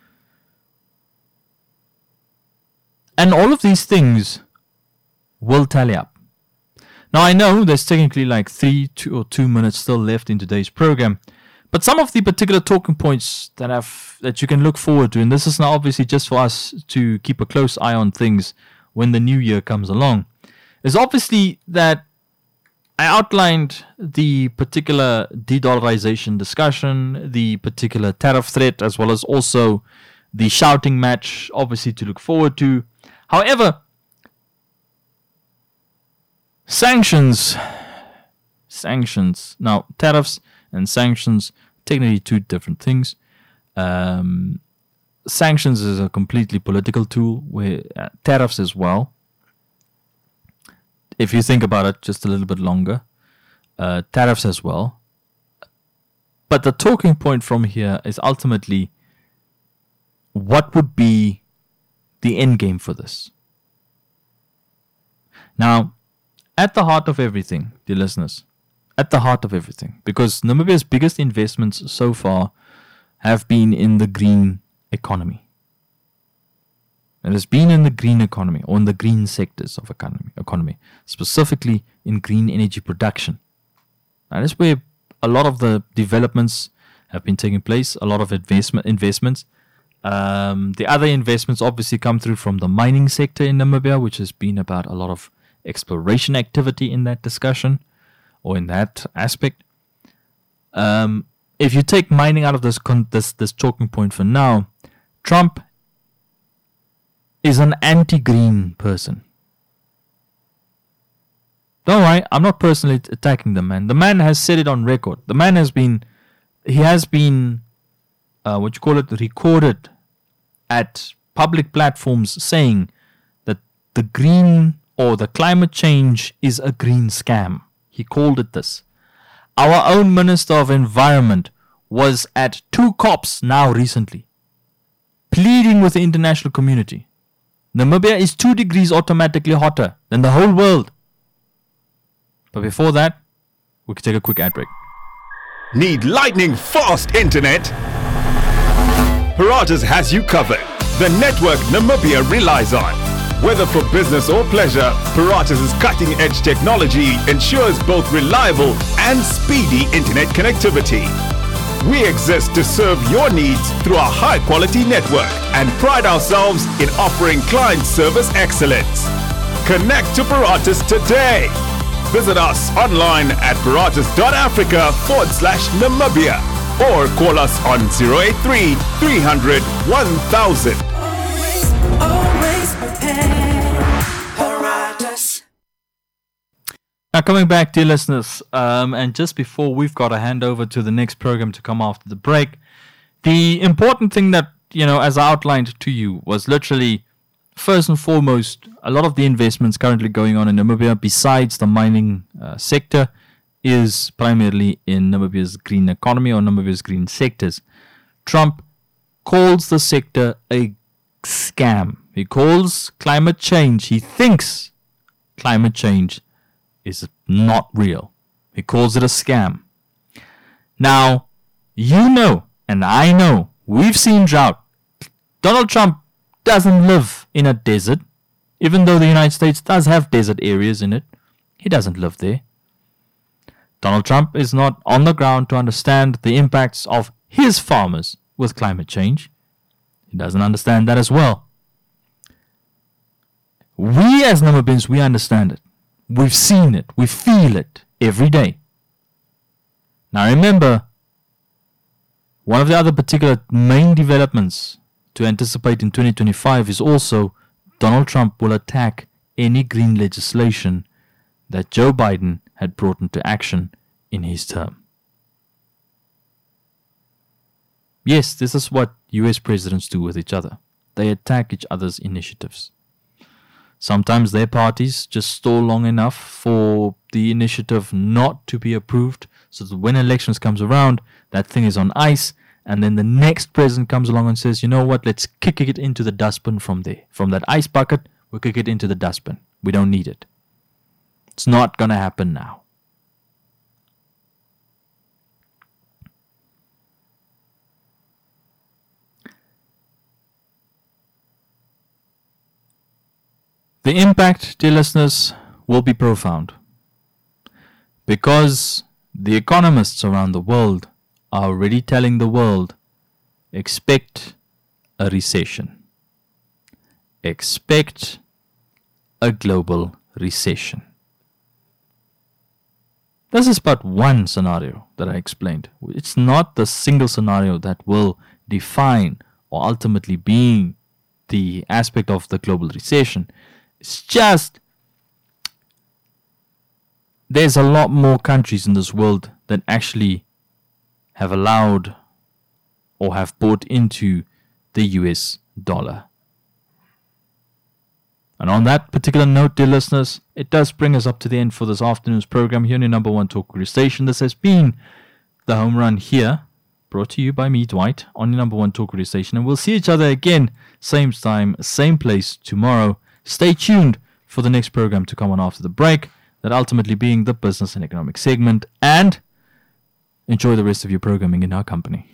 And all of these things will tally up. Now, I know there's technically like 2 minutes still left in today's program, but some of the particular talking points that you can look forward to, and this is now obviously just for us to keep a close eye on things when the new year comes along, is obviously that I outlined the particular de-dollarization discussion, the particular tariff threat, as well as also the shouting match, obviously to look forward to. However, sanctions. Now, tariffs and sanctions, technically two different things. Sanctions is a completely political tool, where tariffs as well. If you think about it just a little bit longer, tariffs as well. But the talking point from here is ultimately, what would be the end game for this? Now, at the heart of everything, dear listeners, at the heart of everything, because Namibia's biggest investments so far have been in the green economy. It has been in the green economy, or in the green sectors of economy, specifically in green energy production. That is where a lot of the developments have been taking place, a lot of investments. The other investments obviously come through from the mining sector in Namibia, which has been about a lot of exploration activity in that discussion, or in that aspect. If you take mining out of this talking point for now, Trump is an anti-green person. Don't worry, I'm not personally attacking the man. The man has said it on record. The man has been recorded at public platforms saying that the green or the climate change is a green scam. He called it this. Our own Minister of Environment was at 2 COPs now recently, pleading with the international community. Namibia is 2 degrees automatically hotter than the whole world. But before that, we can take a quick ad break. Need lightning fast internet? Paratus has you covered. The network Namibia relies on. Whether for business or pleasure, Paratus' cutting-edge technology ensures both reliable and speedy internet connectivity. We exist to serve your needs through our high-quality network and pride ourselves in offering client service excellence. Connect to Paratus today. Visit us online at paratus.africa/Namibia or call us on 083 300 1000. Always prepared. Paratus. Now, coming back, dear listeners, and just before we've got to hand over to the next program to come after the break, The important thing that, as I outlined to you, was literally, first and foremost, a lot of the investments currently going on in Namibia, besides the mining sector, is primarily in Namibia's green economy or Namibia's green sectors. Trump calls the sector a scam. He calls climate change, he thinks climate change is not real. He calls it a scam. Now, you know, and I know, we've seen drought. Donald Trump doesn't live in a desert. Even though the United States does have desert areas in it, he doesn't live there. Donald Trump is not on the ground to understand the impacts of his farmers with climate change. He doesn't understand that as well. We as Namibians, we understand it. We've seen it. We feel it every day. Now remember, one of the other particular main developments to anticipate in 2025 is also Donald Trump will attack any green legislation that Joe Biden had brought into action in his term. Yes, this is what US presidents do with each other. They attack each other's initiatives. Sometimes their parties just stall long enough for the initiative not to be approved, so that when elections comes around, that thing is on ice, and then the next president comes along and says, you know what, let's kick it into the dustbin from there. From that ice bucket, we'll kick it into the dustbin. We don't need it. It's not going to happen now. The impact, dear listeners, will be profound, because the economists around the world are already telling the world, expect a recession. Expect a global recession. This is but one scenario that I explained. It's not the single scenario that will define or ultimately be the aspect of the global recession. It's just there's a lot more countries in this world that actually have allowed or have bought into the US dollar. And on that particular note, dear listeners, it does bring us up to the end for this afternoon's program here on your number one talk radio station. This has been the Home Run here, brought to you by me, Dwight, on your number one talk radio station. And we'll see each other again, same time, same place tomorrow. Stay tuned for the next program to come on after the break, that ultimately being the business and economic segment, and enjoy the rest of your programming in our company.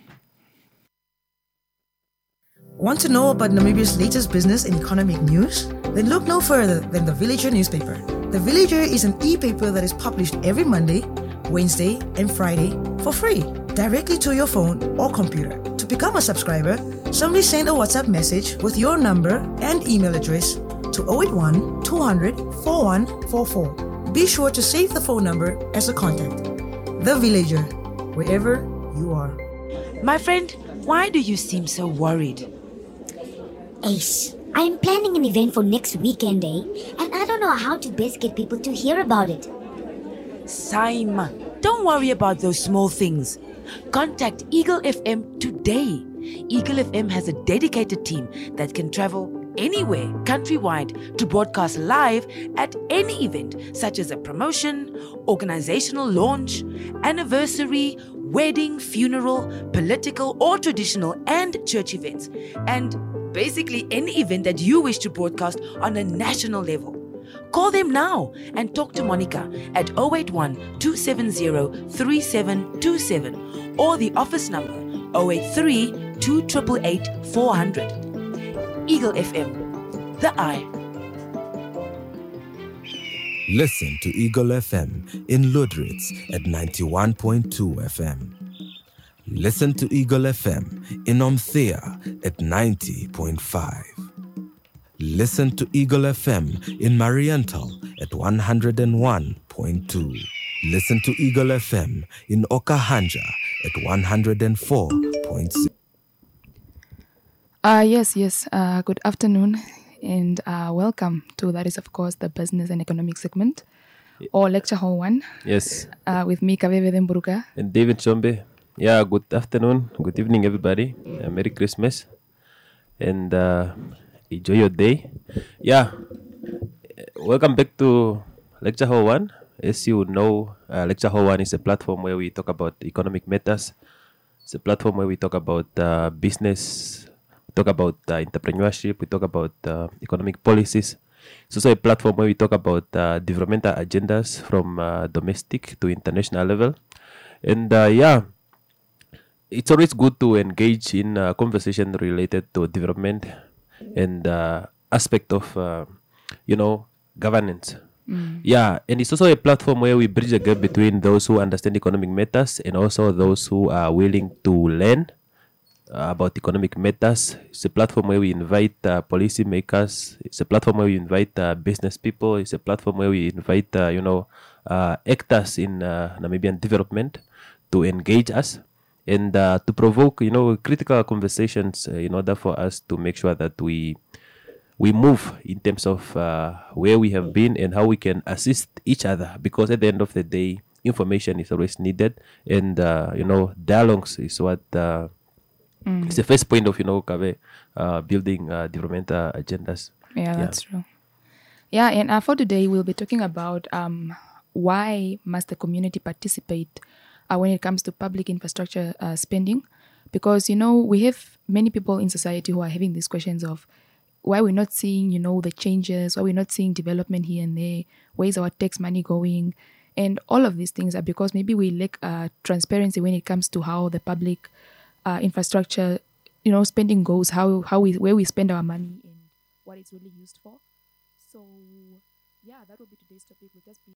Want to know about Namibia's latest business and economic news? Then look no further than The Villager newspaper. The Villager is an e-paper that is published every Monday, Wednesday, and Friday for free, directly to your phone or computer. To become a subscriber, simply send a WhatsApp message with your number and email address to 081 200 4144. Be sure to save the phone number as a contact. The Villager, wherever you are. My friend, why do you seem so worried? Ace, I'm planning an event for next weekend, and I don't know how to best get people to hear about it. Saima, don't worry about those small things. Contact Eagle FM today. Eagle FM has a dedicated team that can travel anywhere countrywide to broadcast live at any event, such as a promotion, organizational launch, anniversary, wedding, funeral, political or traditional and church events, and basically any event that you wish to broadcast on a national level. Call them now and talk to Monica at 081 270 3727 or the office number 083 2888 400. Eagle FM, the eye. Listen to Eagle FM in Ludritz at 91.2 FM. Listen to Eagle FM in Omthea at 90.5. Listen to Eagle FM in Mariental at 101.2. Listen to Eagle FM in Okahanja at 104.6. Yes. Good afternoon and welcome to, that is of course, the business and economic segment or lecture hall 1. Yes. With me, Kaveve Demburuka. And David Chombe. Yeah, good afternoon, good evening, everybody. Merry Christmas and enjoy your day. Yeah, welcome back to Lecture Hall 1. As you know, Lecture Hall 1 is a platform where we talk about economic matters. It's a platform where we talk about business, talk about entrepreneurship, we talk about economic policies. It's also a platform where we talk about developmental agendas from domestic to international level. And it's always good to engage in conversation related to development and aspect of governance. Yeah, and it's also a platform where we bridge the gap between those who understand economic matters and also those who are willing to learn about economic matters. It's a platform where we invite policy makers. It's a platform where we invite business people. It's a platform where we invite actors in Namibian development to engage us and to provoke critical conversations in order for us to make sure that we move in terms of where we have been and how we can assist each other, because at the end of the day, information is always needed, and dialogues is what it's the first point of building developmental agendas. Yeah, that's true. Yeah, and for today we'll be talking about why must the community participate when it comes to public infrastructure spending, because we have many people in society who are having these questions of why we're not seeing, the changes, why we're not seeing development here and there, where is our tax money going? And all of these things are because maybe we lack transparency when it comes to how the public infrastructure, spending goes, where we spend our money and what it's really used for. So, yeah, that will be today's topic. We'll just be